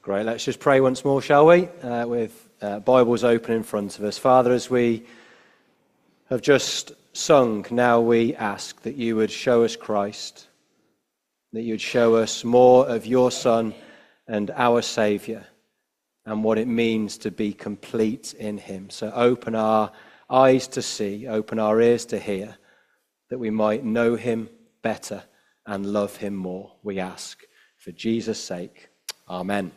Great. Let's just pray once more, shall we? With Bibles open in front of us. Father, as we have just sung, now we ask that you would show us Christ, that you would show us more of your Son and our Saviour, and what it means to be complete in him. So open our eyes to see, open our ears to hear, that we might know him better and love him more, we ask. For Jesus' sake, amen.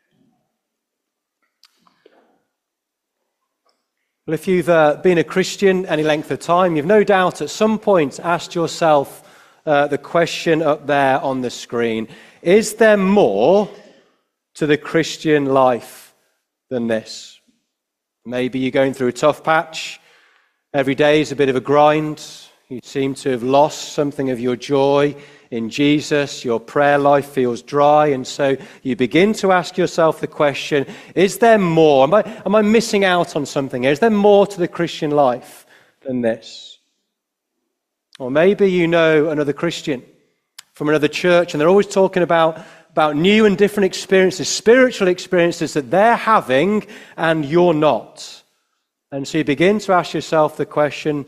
Well, if you've been a Christian any length of time, you've no doubt at some point asked yourself the question up there on the screen: is there more to the Christian life than this? Maybe you're going through a tough patch. Every day is a bit of a grind. You seem to have lost something of your joy in Jesus. Your prayer life feels dry, and so you begin to ask yourself the question, is there more? Am I missing out on something? Is there more to the Christian life than this? Or maybe you know another Christian from another church, and they're always talking about new and different experiences, spiritual experiences that they're having and you're not. And so you begin to ask yourself the question,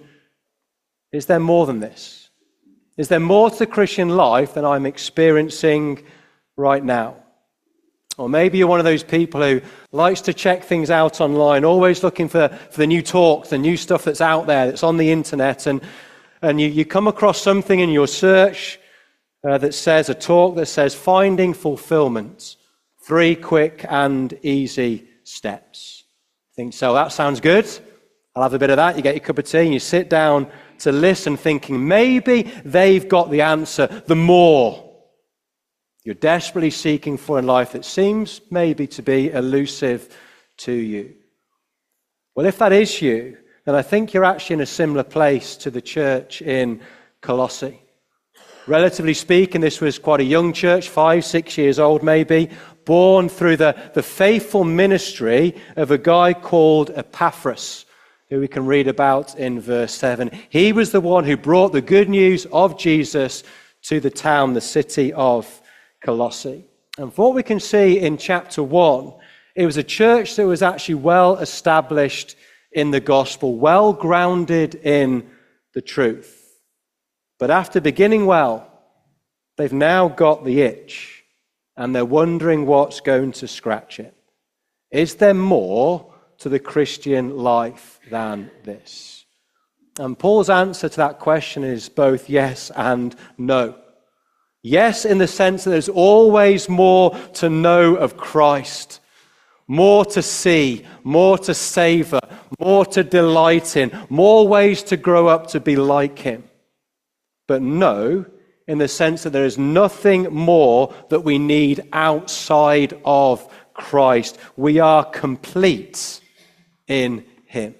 is there more than this? Is there more to the Christian life than I'm experiencing right now? Or maybe you're one of those people who likes to check things out online, always looking for the new talk, the new stuff that's out there, that's on the internet, and you come across something in your search that says, a talk that says, finding fulfillment, 3 quick and easy steps. I think, so that sounds good. I'll have a bit of that. You get your cup of tea and you sit down to listen, thinking maybe they've got the answer, the more you're desperately seeking for in life that seems maybe to be elusive to you. Well, if that is you, then I think you're actually in a similar place to the church in Colossae. Relatively speaking, this was quite a young church, 5-6 years old maybe, born through the faithful ministry of a guy called Epaphras, who we can read about in verse 7. He was the one who brought the good news of Jesus to the town, the city of Colossae. And from what we can see in chapter 1, it was a church that was actually well established in the gospel, well grounded in the truth. But after beginning well, they've now got the itch, and they're wondering what's going to scratch it. Is there more to the Christian life than this? And Paul's answer to that question is both yes and no. Yes, in the sense that there's always more to know of Christ, more to see, more to savor, more to delight in, more ways to grow up to be like him. But no, in the sense that there is nothing more that we need outside of Christ. We are complete in him.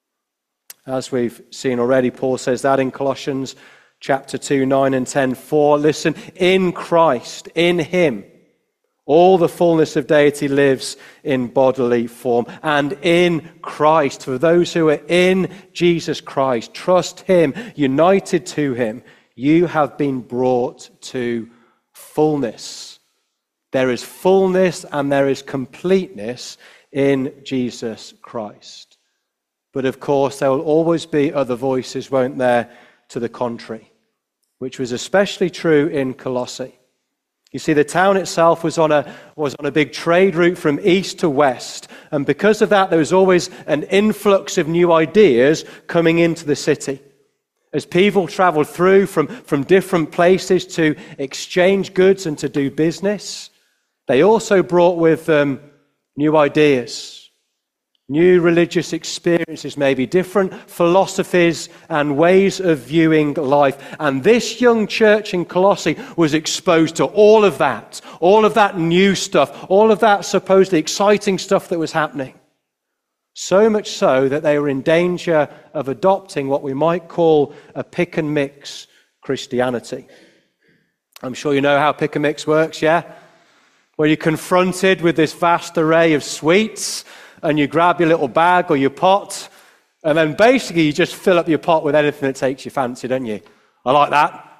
As we've seen already, Paul says that in Colossians chapter 2, 9 and 10. For, listen, in Christ, in him, all the fullness of deity lives in bodily form. And in Christ, for those who are in Jesus Christ, trust him, united to him, you have been brought to fullness. There is fullness and there is completeness in Jesus Christ. But of course, there will always be other voices, won't there, to the contrary, which was especially true in Colossae. You see, the town itself was on a big trade route from east to west, and because of that, there was always an influx of new ideas coming into the city. As people traveled through from different places to exchange goods and to do business, they also brought with them new ideas, new religious experiences, maybe different philosophies and ways of viewing life. And this young church in Colossae was exposed to all of that new stuff, all of that supposedly exciting stuff that was happening. So much so that they were in danger of adopting what we might call a pick and mix Christianity. I'm sure you know how pick and mix works, yeah? Where you're confronted with this vast array of sweets, and you grab your little bag or your pot, and then basically you just fill up your pot with anything that takes your fancy, don't you? I like that.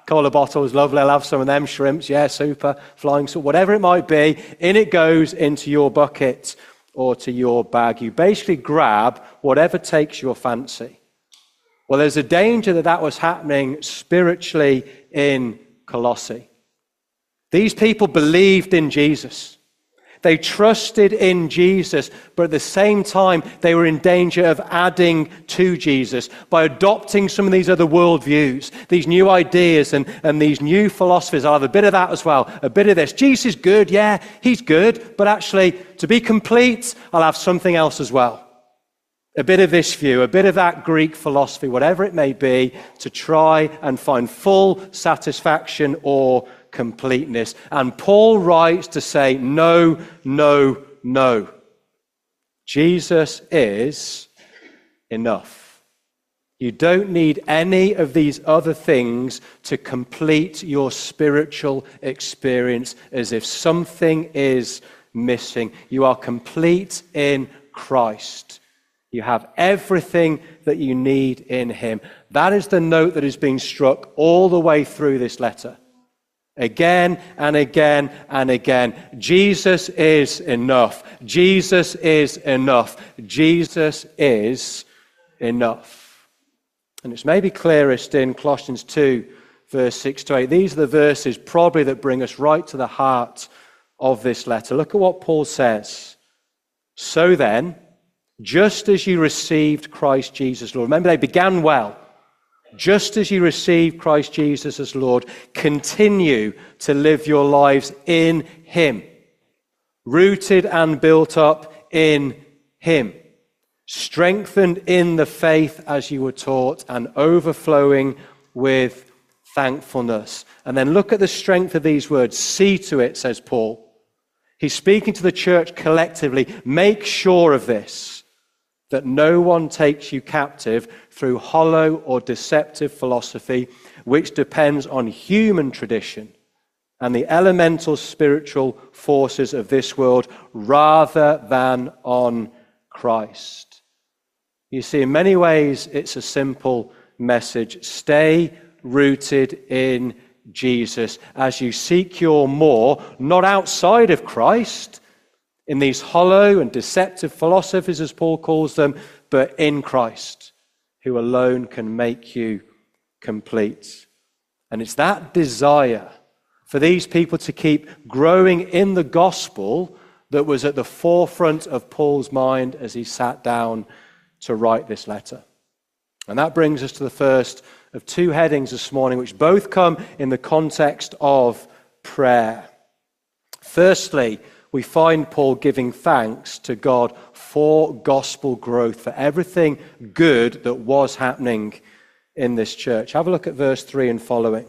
Cola bottles, lovely, I'll have some of them. Shrimps, yeah, super. Flying salt, whatever it might be. In it goes into your bucket or to your bag. You basically grab whatever takes your fancy. Well, there's a danger that that was happening spiritually in Colossae. These people believed in Jesus. They trusted in Jesus, but at the same time, they were in danger of adding to Jesus by adopting some of these other worldviews, these new ideas and these new philosophies. I'll have a bit of that as well, a bit of this. Jesus is good, yeah, he's good, but actually, to be complete, I'll have something else as well. A bit of this view, a bit of that Greek philosophy, whatever it may be, to try and find full satisfaction or completeness. And Paul writes to say, no, no, no. Jesus is enough. You don't need any of these other things to complete your spiritual experience, as if something is missing. You are complete in Christ. You have everything that you need in him. That is the note that is being struck all the way through this letter. Again and again and again. Jesus is enough. Jesus is enough. Jesus is enough. And it's maybe clearest in Colossians 2, verse 6 to 8. These are the verses probably that bring us right to the heart of this letter. Look at what Paul says. So then, just as you received Christ Jesus, Lord. Remember, they began well. Just as you received Christ Jesus as Lord, continue to live your lives in him, rooted and built up in him, strengthened in the faith as you were taught, and overflowing with thankfulness. And then look at the strength of these words. See to it, says Paul. He's speaking to the church collectively. Make sure of this, that no one takes you captive through hollow or deceptive philosophy, which depends on human tradition and the elemental spiritual forces of this world, rather than on Christ. You see, in many ways, it's a simple message. Stay rooted in Jesus as you seek your more, not outside of Christ, in these hollow and deceptive philosophies, as Paul calls them, but in Christ, who alone can make you complete. And it's that desire for these people to keep growing in the gospel that was at the forefront of Paul's mind as he sat down to write this letter. And that brings us to the first of two headings this morning, which both come in the context of prayer. Firstly, we find Paul giving thanks to God for gospel growth, for everything good that was happening in this church. Have a look at verse 3 and following.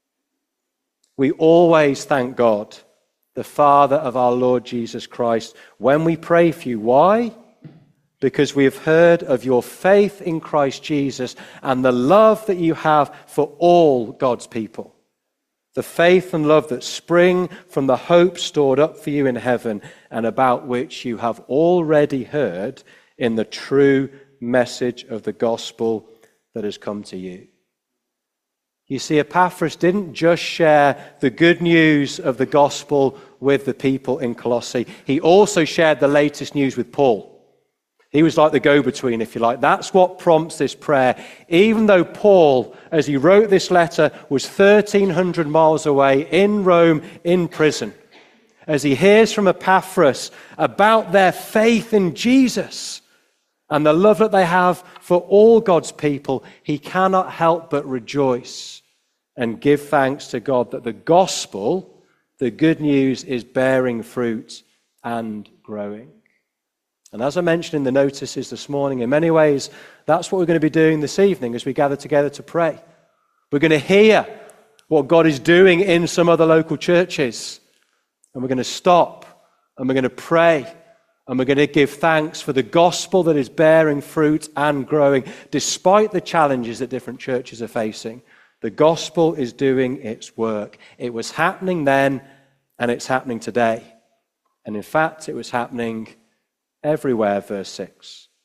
We always thank God, the Father of our Lord Jesus Christ, when we pray for you. Why? Because we have heard of your faith in Christ Jesus and the love that you have for all God's people. The faith and love that spring from the hope stored up for you in heaven, and about which you have already heard in the true message of the gospel that has come to you. You see, Epaphras didn't just share the good news of the gospel with the people in Colossae. He also shared the latest news with Paul. He was like the go-between, if you like. That's what prompts this prayer. Even though Paul, as he wrote this letter, was 1,300 miles away in Rome, in prison, as he hears from Epaphras about their faith in Jesus and the love that they have for all God's people, he cannot help but rejoice and give thanks to God that the gospel, the good news, is bearing fruit and growing. And as I mentioned in the notices this morning, in many ways, that's what we're going to be doing this evening as we gather together to pray. We're going to hear what God is doing in some other local churches. And we're going to stop and we're going to pray and we're going to give thanks for the gospel that is bearing fruit and growing. Despite the challenges that different churches are facing, the gospel is doing its work. It was happening then and it's happening today. And in fact, it was happening everywhere, verse 6.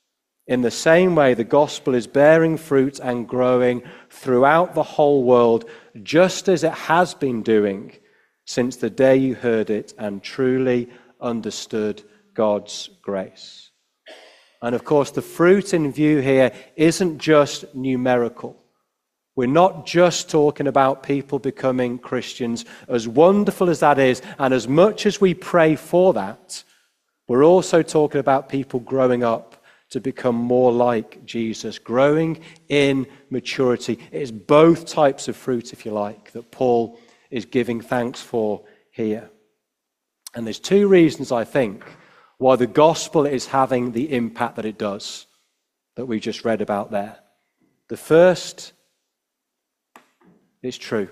In the same way, the gospel is bearing fruit and growing throughout the whole world, just as it has been doing since the day you heard it and truly understood God's grace. And of course, the fruit in view here isn't just numerical. We're not just talking about people becoming Christians, as wonderful as that is, and as much as we pray for that, we're also talking about people growing up to become more like Jesus, growing in maturity. It is both types of fruit, if you like, that Paul is giving thanks for here. And there's two reasons, I think, why the gospel is having the impact that it does, that we just read about there. The first is true.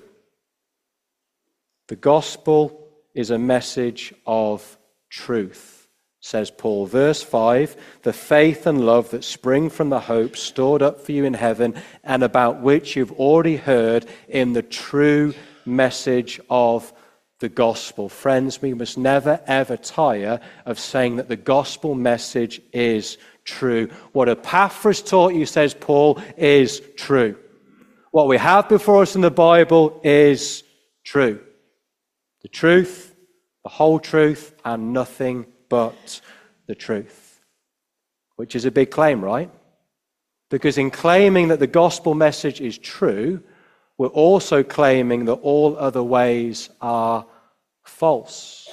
The gospel is a message of truth, says Paul. Verse 5, the faith and love that spring from the hope stored up for you in heaven and about which you've already heard in the true message of the gospel. Friends, we must never ever tire of saying that the gospel message is true. What Epaphras taught you, says Paul, is true. What we have before us in the Bible is true. The truth, the whole truth, and nothing but the truth. Which is a big claim, right? Because in claiming that the gospel message is true, we're also claiming that all other ways are false.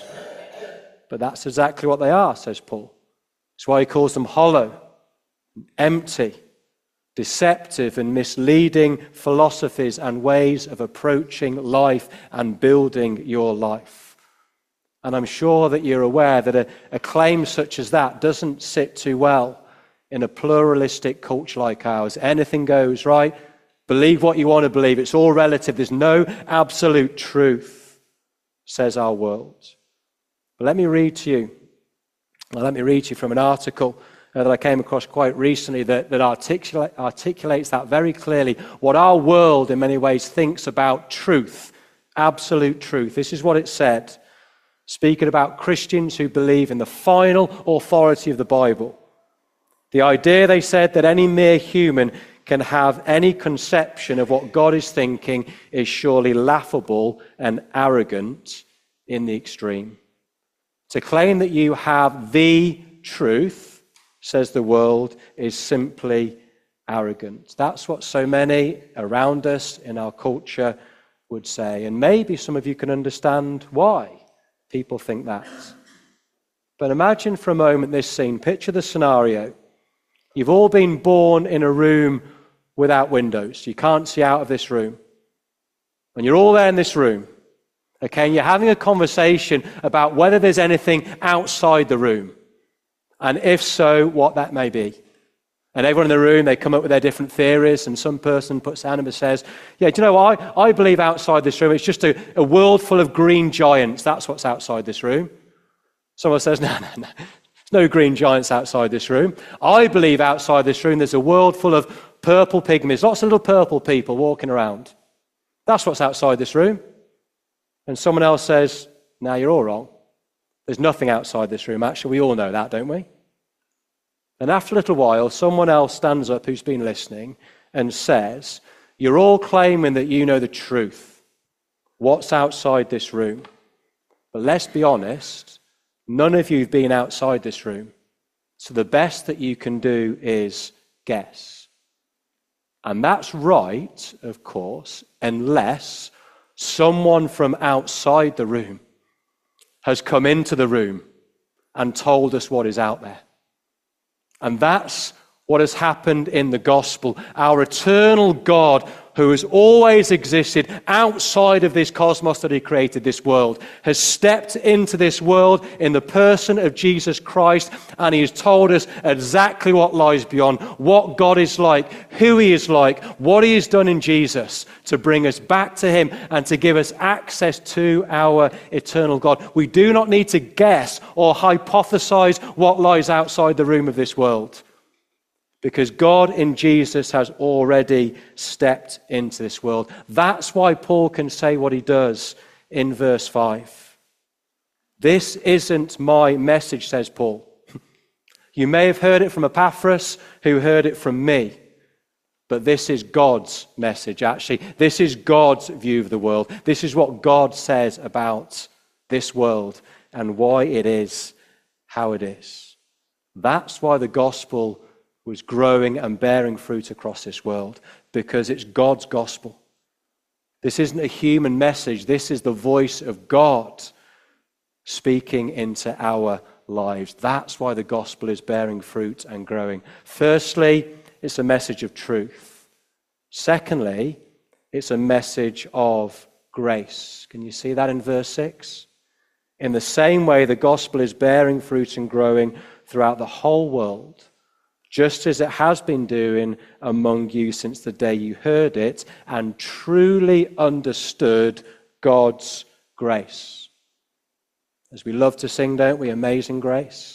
But that's exactly what they are, says Paul. That's why he calls them hollow, empty, deceptive and misleading philosophies and ways of approaching life and building your life. And I'm sure that you're aware that a claim such as that doesn't sit too well in a pluralistic culture like ours. Anything goes, right? Believe what you want to believe. It's all relative. There's no absolute truth, says our world. But let me read to you from an article that I came across quite recently that articulates that very clearly, what our world in many ways thinks about truth, absolute truth. This is what it said, speaking about Christians who believe in the final authority of the Bible. The idea, they said, that any mere human can have any conception of what God is thinking is surely laughable and arrogant in the extreme. To claim that you have the truth, says the world, is simply arrogant. That's what so many around us in our culture would say. And maybe some of you can understand why people think that. But imagine for a moment this scene. Picture the scenario. You've all been born in a room without windows. You can't see out of this room. And you're all there in this room. Okay, and you're having a conversation about whether there's anything outside the room. And if so, what that may be. And everyone in the room, they come up with their different theories, and some person puts down and says, yeah, do you know what? I believe outside this room, it's just a world full of green giants. That's what's outside this room. Someone says, no. There's no green giants outside this room. I believe outside this room, there's a world full of purple pygmies, lots of little purple people walking around. That's what's outside this room. And someone else says, no, you're all wrong. There's nothing outside this room. Actually, we all know that, don't we? And after a little while, someone else stands up who's been listening and says, you're all claiming that you know the truth. What's outside this room? But let's be honest, none of you have been outside this room. So the best that you can do is guess. And that's right, of course, unless someone from outside the room has come into the room and told us what is out there. And that's what has happened in the gospel. Our eternal God, who has always existed outside of this cosmos that he created, this world, has stepped into this world in the person of Jesus Christ, and he has told us exactly what lies beyond, what God is like, who he is like, what he has done in Jesus to bring us back to him and to give us access to our eternal God. We do not need to guess or hypothesize what lies outside the room of this world, because God in Jesus has already stepped into this world. That's why Paul can say what he does in verse 5. This isn't my message, says Paul. You may have heard it from Epaphras, who heard it from me. But this is God's message, actually. This is God's view of the world. This is what God says about this world and why it is how it is. That's why the gospel was growing and bearing fruit across this world, because it's God's gospel. This isn't a human message. This is the voice of God speaking into our lives. That's why the gospel is bearing fruit and growing. Firstly, it's a message of truth. Secondly, it's a message of grace. Can you see that in verse 6? In the same way, the gospel is bearing fruit and growing throughout the whole world, just as it has been doing among you since the day you heard it and truly understood God's grace. As we love to sing, don't we? Amazing grace.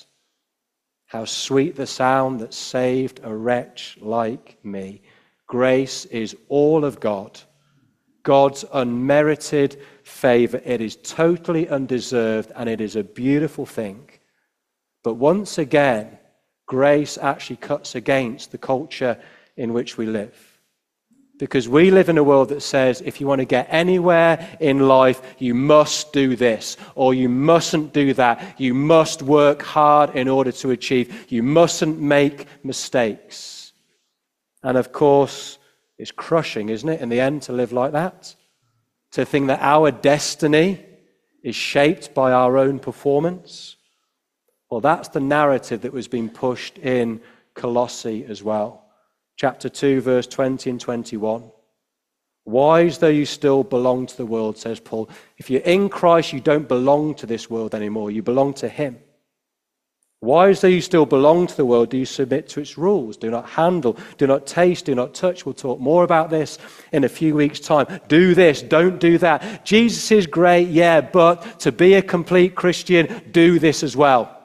How sweet the sound that saved a wretch like me. Grace is all of God. God's unmerited favor. It is totally undeserved, and it is a beautiful thing. But once again, grace actually cuts against the culture in which we live. Because we live in a world that says if you want to get anywhere in life, you must do this, or you mustn't do that. You must work hard in order to achieve. You mustn't make mistakes. And of course, it's crushing, isn't it, in the end, to live like that? To think that our destiny is shaped by our own performance. Well, that's the narrative that was being pushed in Colossae as well. Chapter 2, verse 20 and 21. Wise though you still belong to the world, says Paul. If you're in Christ, you don't belong to this world anymore. You belong to him. Wise though you still belong to the world, do you submit to its rules? Do not handle, do not taste, do not touch. We'll talk more about this in a few weeks' time. Do this, don't do that. Jesus is great, yeah, but to be a complete Christian, do this as well.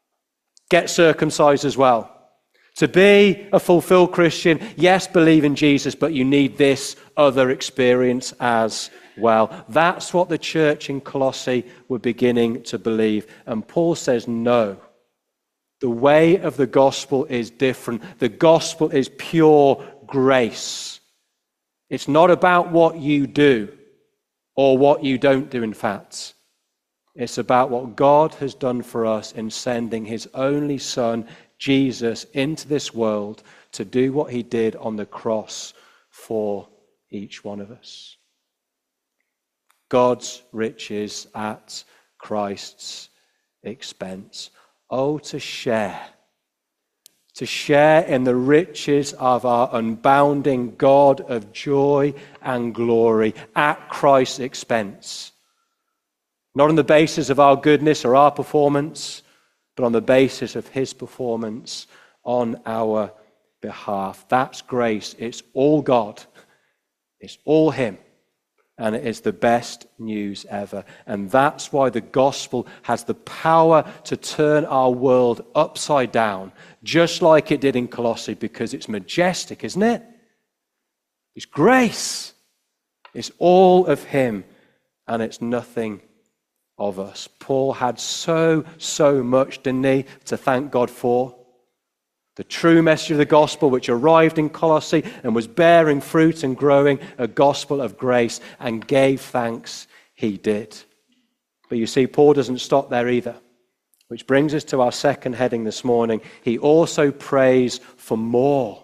Get circumcised as well. To be a fulfilled Christian, yes, believe in Jesus, but you need this other experience as well. That's what the church in Colossae were beginning to believe. And Paul says, no. The way of the gospel is different. The gospel is pure grace. It's not about what you do or what you don't do, in fact. It's about what God has done for us in sending his only Son, Jesus, into this world to do what he did on the cross for each one of us. God's riches at Christ's expense. Oh, to share in the riches of our unbounding God of joy and glory at Christ's expense. Not on the basis of our goodness or our performance, but on the basis of his performance on our behalf. That's grace. It's all God. It's all him. And it is the best news ever. And that's why the gospel has the power to turn our world upside down, just like it did in Colossae, because it's majestic, isn't it? It's grace. It's all of him, and it's nothing of us. Paul had so much, didn't he, to thank God for. The true message of the gospel, which arrived in Colossae and was bearing fruit and growing, a gospel of grace, and gave thanks he did. But you see, Paul doesn't stop there either, which brings us to our second heading this morning. He also prays for more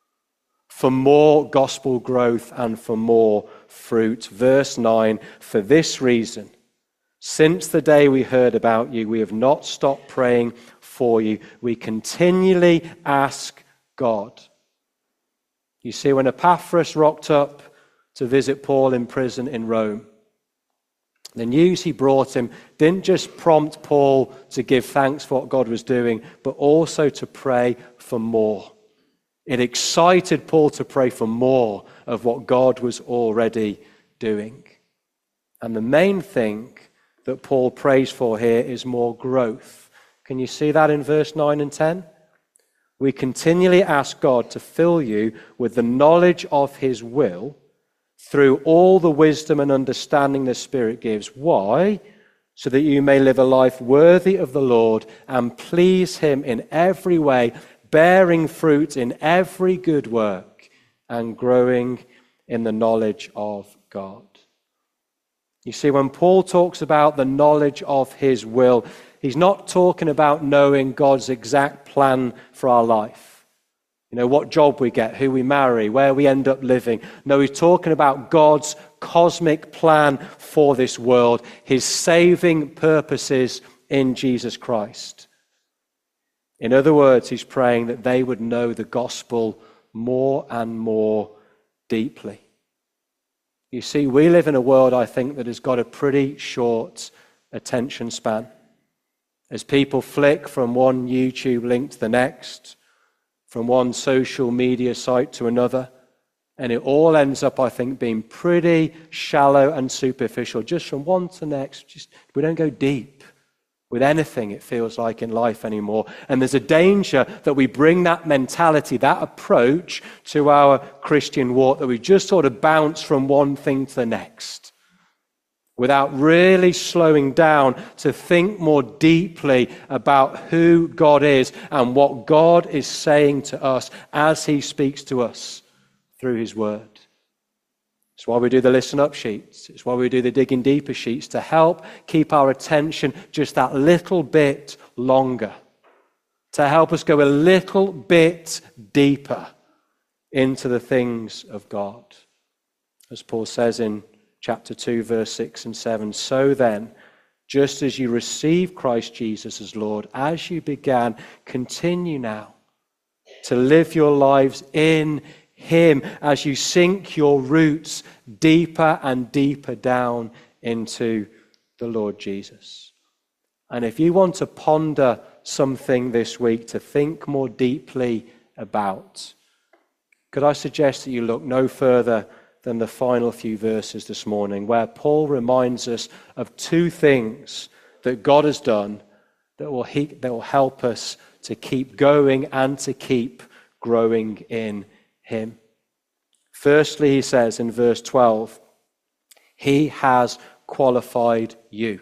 gospel growth and for more fruit. Verse 9, for this reason, since the day we heard about you, we have not stopped praying for you. We continually ask God. You see, when Epaphras rocked up to visit Paul in prison in Rome, the news he brought him didn't just prompt Paul to give thanks for what God was doing, but also to pray for more. It excited Paul to pray for more of what God was already doing. And the main thing that Paul prays for here is more growth. Can you see that in verse 9 and 10? We continually ask God to fill you with the knowledge of his will through all the wisdom and understanding the Spirit gives. Why? so that you may live a life worthy of the Lord and please him in every way, bearing fruit in every good work and growing in the knowledge of God. You see, when Paul talks about the knowledge of his will, he's not talking about knowing God's exact plan for our life. You know, what job we get, who we marry, where we end up living. No, he's talking about God's cosmic plan for this world, his saving purposes in Jesus Christ. In other words, he's praying that they would know the gospel more and more deeply. You see, we live in a world, I think, that has got a pretty short attention span. As people flick from one YouTube link to the next, from one social media site to another, and it all ends up, I think, being pretty shallow and superficial, just from one to the next. We don't go deep with anything, it feels like, in life anymore. And there's a danger that we bring that mentality, that approach to our Christian walk, that we just sort of bounce from one thing to the next without really slowing down to think more deeply about who God is and what God is saying to us as he speaks to us through his word. It's why we do the listen up sheets. It's why we do the digging deeper sheets, to help keep our attention just that little bit longer, to help us go a little bit deeper into the things of God. As Paul says in chapter 2, verse 6 and 7, so then, just as you receive Christ Jesus as Lord, as you began, continue now to live your lives in him as you sink your roots deeper and deeper down into the Lord Jesus. And if you want to ponder something this week to think more deeply about, could I suggest that you look no further than the final few verses this morning, where Paul reminds us of two things that God has done that will help us to keep going and to keep growing in him. Firstly, he says in verse 12, he has qualified you.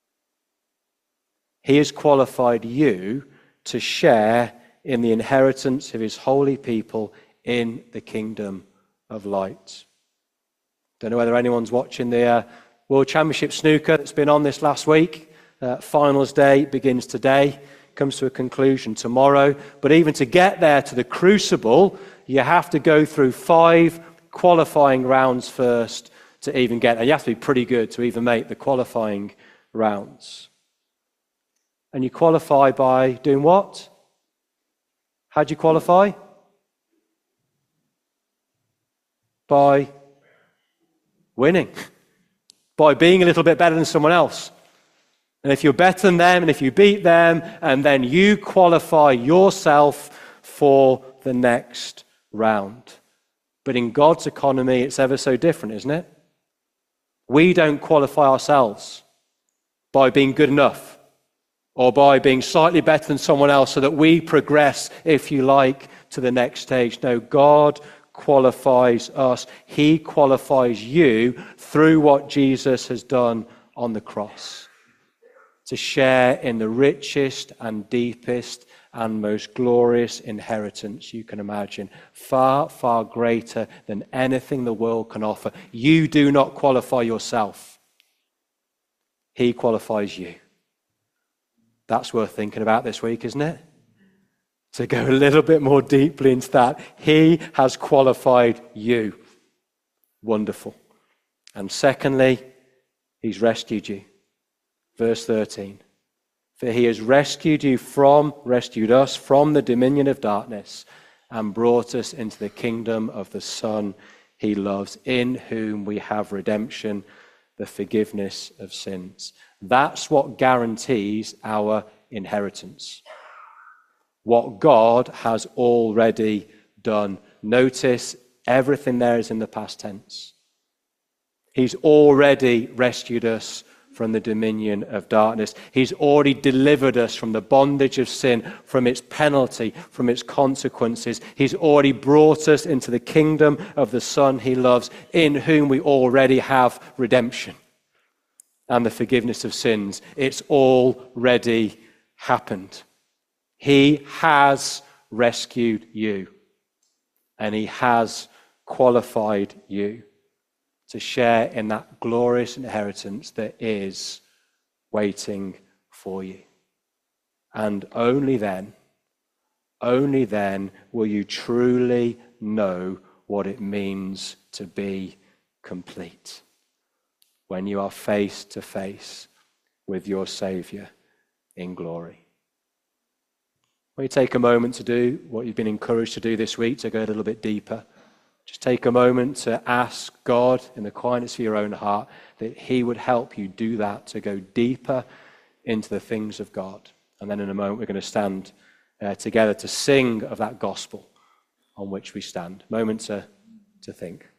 He has qualified you to share in the inheritance of his holy people in the kingdom of light. Don't know whether anyone's watching the World Championship snooker that's been on this last week. Finals day begins today, comes to a conclusion tomorrow. But even to get there to the crucible, you have to go through 5 qualifying rounds first to even get there. You have to be pretty good to even make the qualifying rounds. And you qualify by doing what? How do you qualify? By winning. By being a little bit better than someone else. And if you're better than them, and if you beat them, and then you qualify yourself for the next round. But in God's economy, it's ever so different, isn't it? We don't qualify ourselves by being good enough or by being slightly better than someone else so that we progress, if you like, to the next stage. No, God qualifies us. He qualifies you through what Jesus has done on the cross, to share in the richest and deepest and most glorious inheritance you can imagine, far, far greater than anything the world can offer. You do not qualify yourself. He qualifies you. That's worth thinking about this week, isn't it? To go a little bit more deeply into that. He has qualified you. Wonderful. And secondly, he's rescued you. Verse 13. For he has rescued us from the dominion of darkness and brought us into the kingdom of the Son he loves, in whom we have redemption, the forgiveness of sins. That's what guarantees our inheritance. What God has already done. Notice everything there is in the past tense. He's already rescued us from the dominion of darkness. He's already delivered us from the bondage of sin, from its penalty, from its consequences. He's already brought us into the kingdom of the Son he loves, in whom we already have redemption. and the forgiveness of sins. It's already happened. He has rescued you, and he has qualified you to share in that glorious inheritance that is waiting for you. And only then will you truly know what it means to be complete, when you are face to face with your Saviour in glory. Will you take a moment to do what you've been encouraged to do this week, to go a little bit deeper? Just take a moment to ask God in the quietness of your own heart that he would help you do that, to go deeper into the things of God. And then in a moment we're going to stand together to sing of that gospel on which we stand. Moment to think.